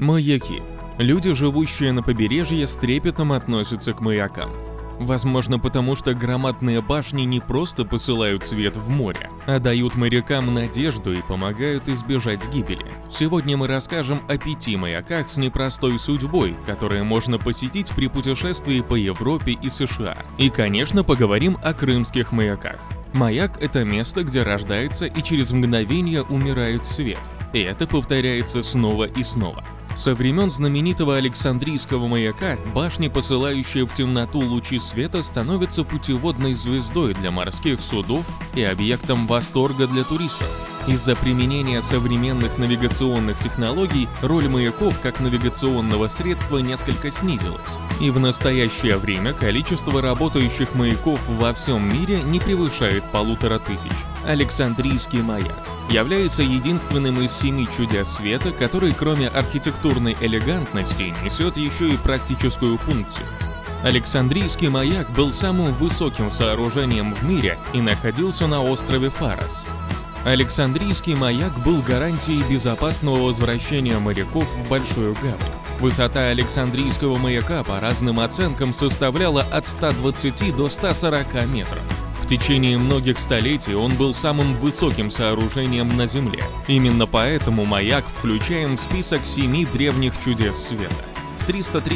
Маяки. Люди, живущие на побережье, с трепетом относятся к маякам. Возможно, потому что громадные башни не просто посылают свет в море, а дают морякам надежду и помогают избежать гибели. Сегодня мы расскажем о 5 маяках с непростой судьбой, которые можно посетить при путешествии по Европе и США. И, конечно, поговорим о крымских маяках. Маяк – это место, где рождается и через мгновение умирает свет. И это повторяется снова и снова. Со времен знаменитого Александрийского маяка башни, посылающие в темноту лучи света, становятся путеводной звездой для морских судов и объектом восторга для туристов. Из-за применения современных навигационных технологий роль маяков как навигационного средства несколько снизилась. И в настоящее время количество работающих маяков во всем мире не превышает 1500. Александрийский маяк является единственным из 7 чудес света, который кроме архитектурной элегантности несет еще и практическую функцию. Александрийский маяк был самым высоким сооружением в мире и находился на острове Фарос. Александрийский маяк был гарантией безопасного возвращения моряков в Большую гавань. Высота Александрийского маяка по разным оценкам составляла от 120 до 140 метров. В течение многих столетий он был самым высоким сооружением на Земле. Именно поэтому маяк включаем в список 7 древних чудес света. В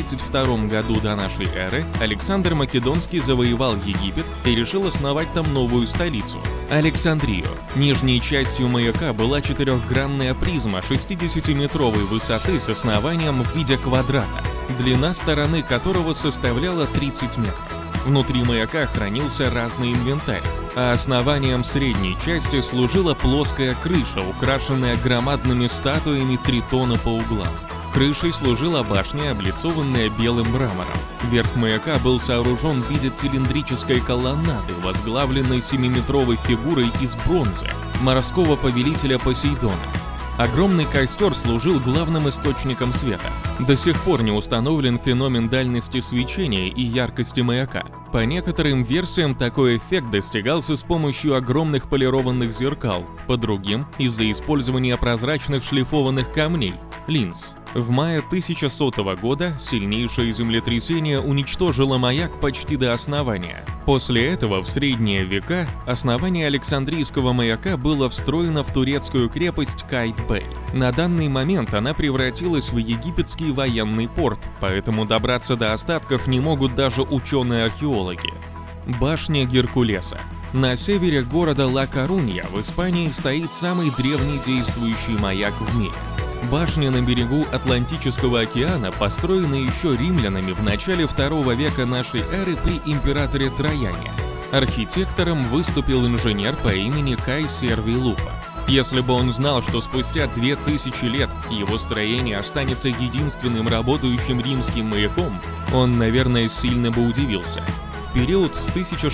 332 году до нашей эры Александр Македонский завоевал Египет и решил основать там новую столицу – Александрию. Нижней частью маяка была четырехгранная призма 60-метровой высоты с основанием в виде квадрата, длина стороны которого составляла 30 метров. Внутри маяка хранился разный инвентарь, а основанием средней части служила плоская крыша, украшенная громадными статуями Тритона по углам. Крышей служила башня, облицованная белым мрамором. Верх маяка был сооружен в виде цилиндрической колоннады, возглавленной 7-метровой фигурой из бронзы морского повелителя Посейдона. Огромный костер служил главным источником света. До сих пор не установлен феномен дальности свечения и яркости маяка. По некоторым версиям такой эффект достигался с помощью огромных полированных зеркал, по другим – из-за использования прозрачных шлифованных камней – линз. В мае 1100 года сильнейшее землетрясение уничтожило маяк почти до основания. После этого в средние века основание Александрийского маяка было встроено в турецкую крепость Кайт-Бэй. На данный момент она превратилась в египетский военный порт, поэтому добраться до остатков не могут даже ученые-археологи. Башня Геркулеса. На севере города Ла-Корунья в Испании стоит самый древний действующий маяк в мире. Башня на берегу Атлантического океана построена еще римлянами в начале II века нашей эры при императоре Трояне. Архитектором выступил инженер по имени Кай Сервий Лупа. Если бы он знал, что спустя 2000 лет его строение останется единственным работающим римским маяком, он, наверное, сильно бы удивился. В период с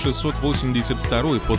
1682 по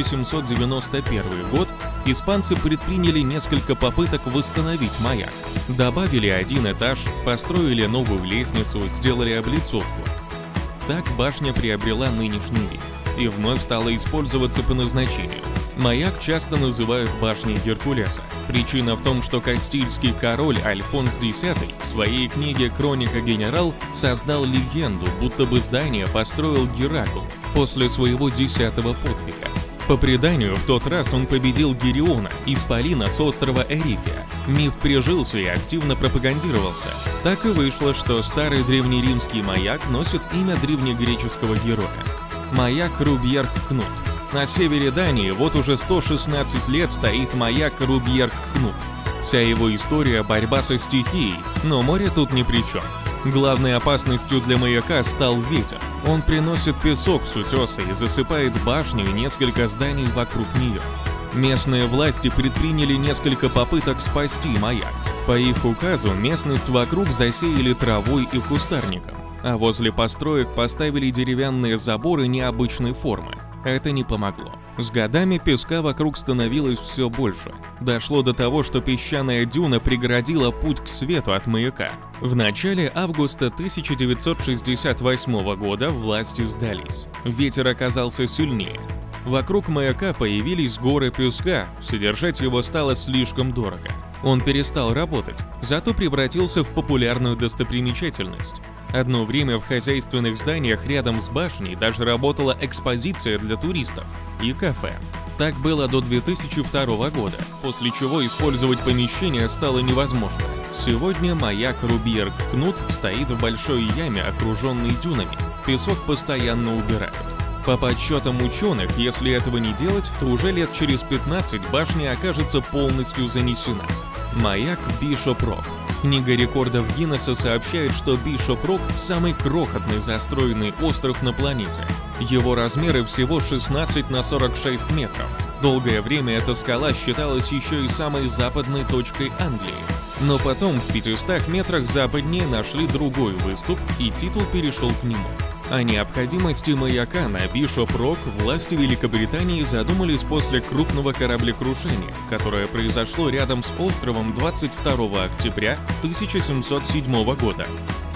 1791 год испанцы предприняли несколько попыток восстановить маяк. Добавили один этаж, построили новую лестницу, сделали облицовку. Так башня приобрела нынешний вид и вновь стала использоваться по назначению. Маяк часто называют башней Геркулеса. Причина в том, что кастильский король Альфонс X в своей книге «Хроника Генерал» создал легенду, будто бы здание построил Геракл после своего 10-го подвига. По преданию, в тот раз он победил Гериона, исполина с острова Эрифия. Миф прижился и активно пропагандировался. Так и вышло, что старый древнеримский маяк носит имя древнегреческого героя. Маяк Рубьерг-Кнут. На севере Дании вот уже 116 лет стоит маяк Рубьерг-Кнут. Вся его история – борьба со стихией, но море тут ни при чем. Главной опасностью для маяка стал ветер. Он приносит песок с утеса и засыпает башню и несколько зданий вокруг нее. Местные власти предприняли несколько попыток спасти маяк. По их указу местность вокруг засеяли травой и кустарником, а возле построек поставили деревянные заборы необычной формы. Это не помогло. С годами песка вокруг становилось все больше. Дошло до того, что песчаная дюна преградила путь к свету от маяка. В начале августа 1968 года власти сдались. Ветер оказался сильнее. Вокруг маяка появились горы песка, содержать его стало слишком дорого. Он перестал работать, зато превратился в популярную достопримечательность. Одно время в хозяйственных зданиях рядом с башней даже работала экспозиция для туристов и кафе. Так было до 2002 года, после чего использовать помещение стало невозможно. Сегодня маяк Рубьерг-Кнут стоит в большой яме, окруженной дюнами. Песок постоянно убирают. По подсчетам ученых, если этого не делать, то уже лет через 15 башня окажется полностью занесена. Маяк Бишоп-Рок. Книга рекордов Гиннесса сообщает, что Бишоп-Рок – самый крохотный застроенный остров на планете. Его размеры всего 16 на 46 метров. Долгое время эта скала считалась еще и самой западной точкой Англии. Но потом в 500 метрах западнее нашли другой выступ, и титул перешел к нему. О необходимости маяка на Бишоп-Рок власти Великобритании задумались после крупного кораблекрушения, которое произошло рядом с островом 22 октября 1707 года.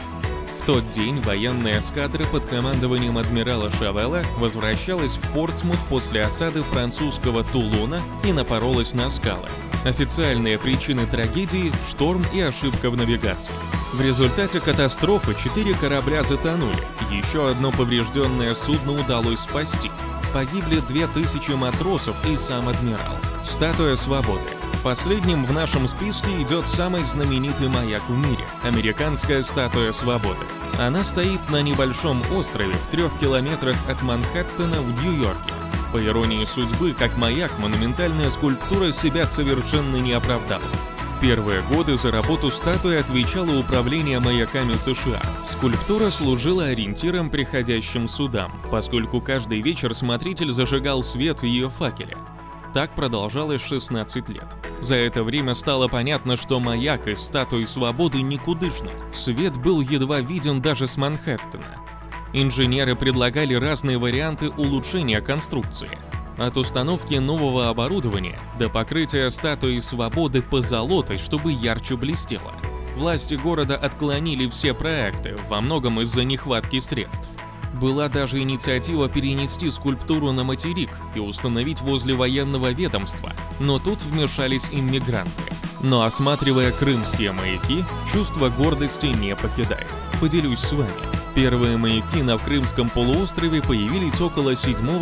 В тот день военная эскадра под командованием адмирала Шавелла возвращалась в Портсмут после осады французского Тулона и напоролась на скалы. Официальные причины трагедии – шторм и ошибка в навигации. В результате катастрофы 4 корабля затонули, еще одно поврежденное судно удалось спасти. Погибли 2000 матросов и сам адмирал. Статуя свободы. Последним в нашем списке идет самый знаменитый маяк в мире – американская статуя свободы. Она стоит на небольшом острове в 3 километрах от Манхэттена в Нью-Йорке. По иронии судьбы, как маяк, монументальная скульптура себя совершенно не оправдала. В первые годы за работу статуи отвечало Управление маяками США. Скульптура служила ориентиром приходящим судам, поскольку каждый вечер смотритель зажигал свет в ее факеле. Так продолжалось 16 лет. За это время стало понятно, что маяк из статуи свободы никудышный. Свет был едва виден даже с Манхэттена. Инженеры предлагали разные варианты улучшения конструкции. От установки нового оборудования до покрытия статуи свободы позолотой, чтобы ярче блестело. Власти города отклонили все проекты, во многом из-за нехватки средств. Была даже инициатива перенести скульптуру на материк и установить возле военного ведомства, но тут вмешались иммигранты. Но осматривая крымские маяки, чувство гордости не покидает. Поделюсь с вами. Первые маяки на Крымском полуострове появились около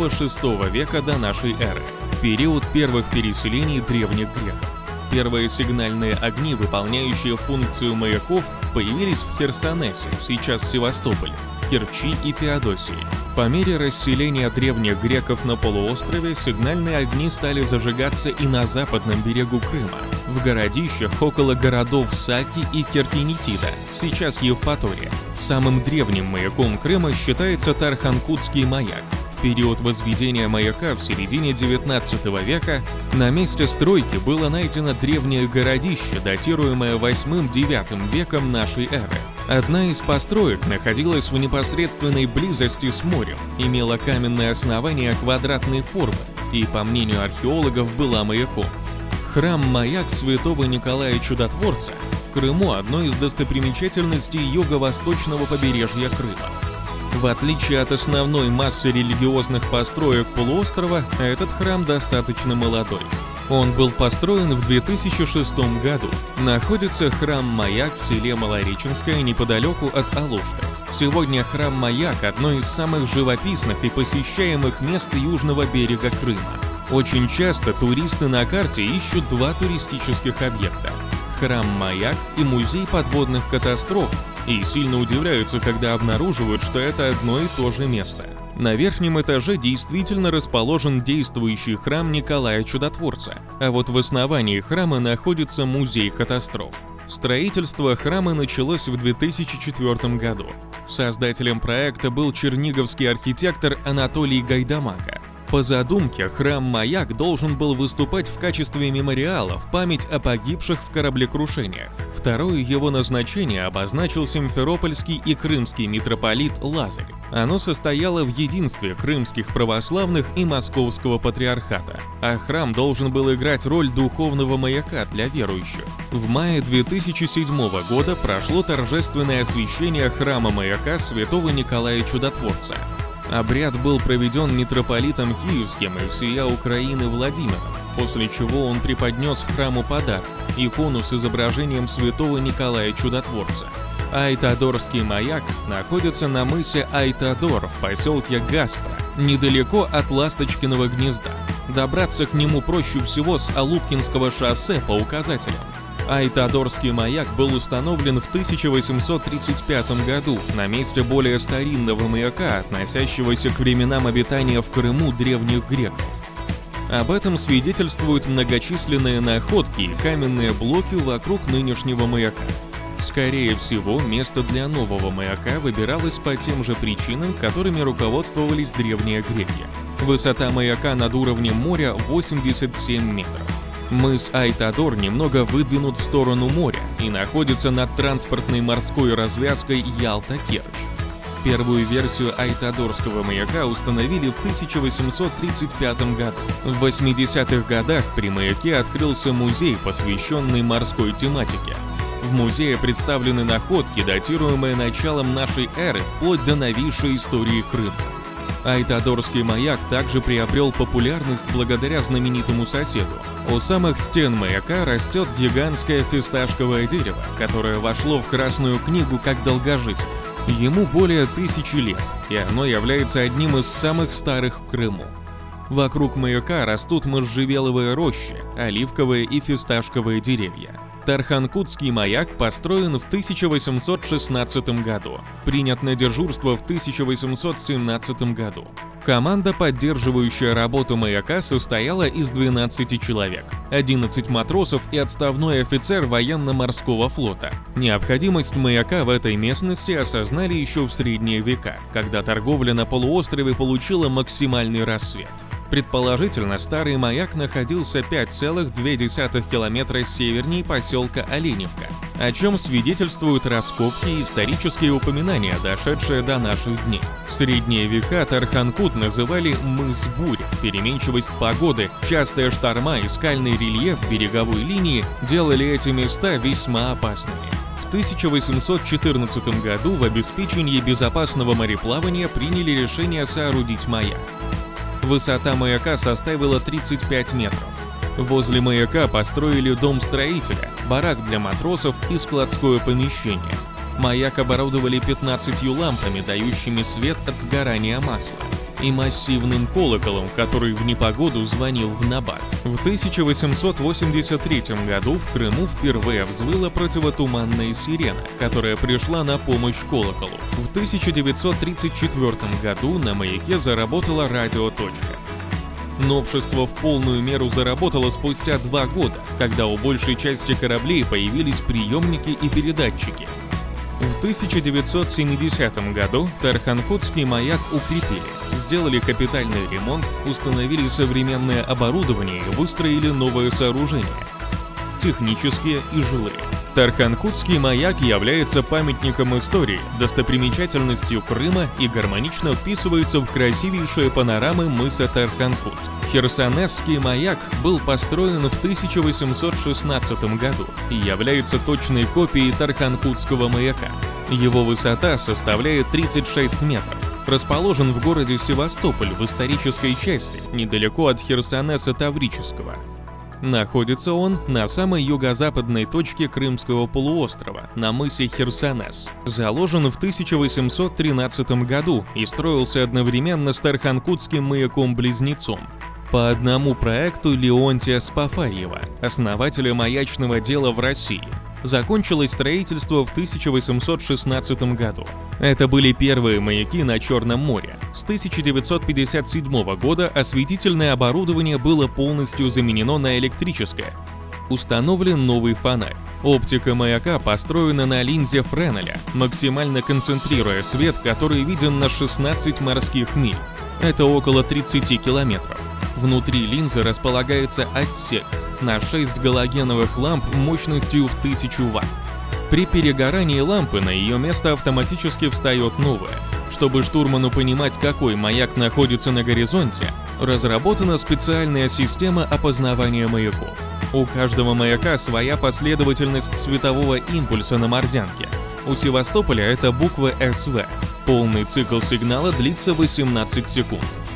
7-6 века до нашей эры, в период первых переселений древних греков. Первые сигнальные огни, выполняющие функцию маяков, появились в Херсонесе, сейчас Севастополе, Керчи и Феодосии. По мере расселения древних греков на полуострове сигнальные огни стали зажигаться и на западном берегу Крыма, в городищах около городов Саки и Керкинетида, сейчас Евпатория. Самым древним маяком Крыма считается Тарханкутский маяк. В период возведения маяка в середине 19 века на месте стройки было найдено древнее городище, датируемое 8-9 веком нашей эры. Одна из построек находилась в непосредственной близости с морем, имела каменное основание квадратной формы и, по мнению археологов, была маяком. Храм-маяк святого Николая Чудотворца в Крыму – одной из достопримечательностей юго-восточного побережья Крыма. В отличие от основной массы религиозных построек полуострова, этот храм достаточно молодой. Он был построен в 2006 году. Находится храм-маяк в селе Малореченское неподалеку от Алушты. Сегодня храм-маяк – одно из самых живописных и посещаемых мест южного берега Крыма. Очень часто туристы на карте ищут два туристических объекта – храм-маяк и музей подводных катастроф, и сильно удивляются, когда обнаруживают, что это одно и то же место. На верхнем этаже действительно расположен действующий храм Николая Чудотворца, а вот в основании храма находится музей катастроф. Строительство храма началось в 2004 году. Создателем проекта был черниговский архитектор Анатолий Гайдамака. По задумке, храм-маяк должен был выступать в качестве мемориала в память о погибших в кораблекрушениях. Второе его назначение обозначил симферопольский и крымский митрополит Лазарь. Оно состояло в единстве крымских православных и московского патриархата, а храм должен был играть роль духовного маяка для верующих. В мае 2007 года прошло торжественное освящение храма-маяка святого Николая Чудотворца. Обряд был проведен митрополитом Киевским и всея Украины Владимиром, после чего он преподнес храму подарок – икону с изображением святого Николая Чудотворца. Айтадорский маяк находится на мысе Айтадор в поселке Гаспро, недалеко от Ласточкиного гнезда. Добраться к нему проще всего с Алупкинского шоссе по указателям. Айтадорский маяк был установлен в 1835 году на месте более старинного маяка, относящегося к временам обитания в Крыму древних греков. Об этом свидетельствуют многочисленные находки и каменные блоки вокруг нынешнего маяка. Скорее всего, место для нового маяка выбиралось по тем же причинам, которыми руководствовались древние греки. Высота маяка над уровнем моря 87 метров. Мыс Айтадор немного выдвинут в сторону моря и находится над транспортной морской развязкой Ялта-Керчь. Первую версию Айтадорского маяка установили в 1835 году. В 80-х годах при маяке открылся музей, посвященный морской тематике. В музее представлены находки, датируемые началом нашей эры, вплоть до новейшей истории Крыма. Айтадорский маяк также приобрел популярность благодаря знаменитому соседу. У самых стен маяка растет гигантское фисташковое дерево, которое вошло в Красную книгу как долгожитель. Ему более 1000 лет, и оно является одним из самых старых в Крыму. Вокруг маяка растут можжевеловые рощи, оливковые и фисташковые деревья. Тарханкутский маяк построен в 1816 году, принят на дежурство в 1817 году. Команда, поддерживающая работу маяка, состояла из 12 человек, 11 матросов и отставной офицер военно-морского флота. Необходимость маяка в этой местности осознали еще в средние века, когда торговля на полуострове получила максимальный расцвет. Предположительно, старый маяк находился 5,2 километра севернее поселка Оленевка, о чем свидетельствуют раскопки и исторические упоминания, дошедшие до наших дней. В средние века Тарханкут называли «мыс бурь». Переменчивость погоды, частые шторма и скальный рельеф береговой линии делали эти места весьма опасными. В 1814 году в обеспечении безопасного мореплавания приняли решение соорудить маяк. Высота маяка составила 35 метров. Возле маяка построили дом строителя, барак для матросов и складское помещение. Маяк оборудовали 15 лампами, дающими свет от сгорания масла, и массивным колоколом, который в непогоду звонил в набат. В 1883 году в Крыму впервые взвыла противотуманная сирена, которая пришла на помощь колоколу. В 1934 году на маяке заработала радиоточка. Новшество в полную меру заработало спустя 2 года, когда у большей части кораблей появились приемники и передатчики. В 1970 году Тарханкутский маяк укрепили, сделали капитальный ремонт, установили современное оборудование и выстроили новые сооружения – технические и жилые. Тарханкутский маяк является памятником истории, достопримечательностью Крыма и гармонично вписывается в красивейшие панорамы мыса Тарханкут. Херсонесский маяк был построен в 1816 году и является точной копией Тарханкутского маяка. Его высота составляет 36 метров. Расположен в городе Севастополь в исторической части, недалеко от Херсонеса Таврического. Находится он на самой юго-западной точке Крымского полуострова, на мысе Херсонес. Заложен в 1813 году и строился одновременно с Тарханкутским маяком-близнецом. По одному проекту Леонтия Спафаева, основателя маячного дела в России. Закончилось строительство в 1816 году. Это были первые маяки на Черном море. С 1957 года осветительное оборудование было полностью заменено на электрическое. Установлен новый фонарь. Оптика маяка построена на линзе Френеля, максимально концентрируя свет, который виден на 16 морских миль. Это около 30 километров. Внутри линзы располагается отсек на 6 галогеновых ламп мощностью в 1000 Вт. При перегорании лампы на ее место автоматически встает новая. Чтобы штурману понимать, какой маяк находится на горизонте, разработана специальная система опознавания маяков. У каждого маяка своя последовательность светового импульса на морзянке. У Севастополя это буква СВ. Полный цикл сигнала длится 18 секунд.